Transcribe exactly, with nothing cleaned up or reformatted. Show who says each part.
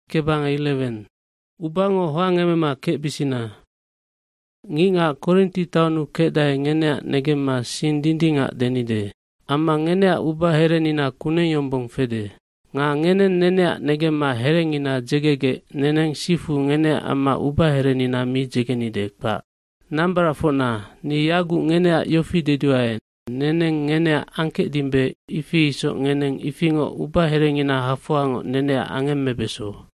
Speaker 1: kebang eleven. Ubango hoangemema ke bisina. Nginga Korinti taunu kedai ngenea negema sindindinga denide. Ama ngenea uba herenina kune yombong fede. Nga ngenen nenea negema herengina jegege neneng sifu ngenea ama uba herenina mi jegenide pa. Nambara fona ni yagu ngenea yofi deduae. Neneng ngenea angke dimbe ifi iso ngeneng ifingo uba herengina hafuango nenea angemme beso.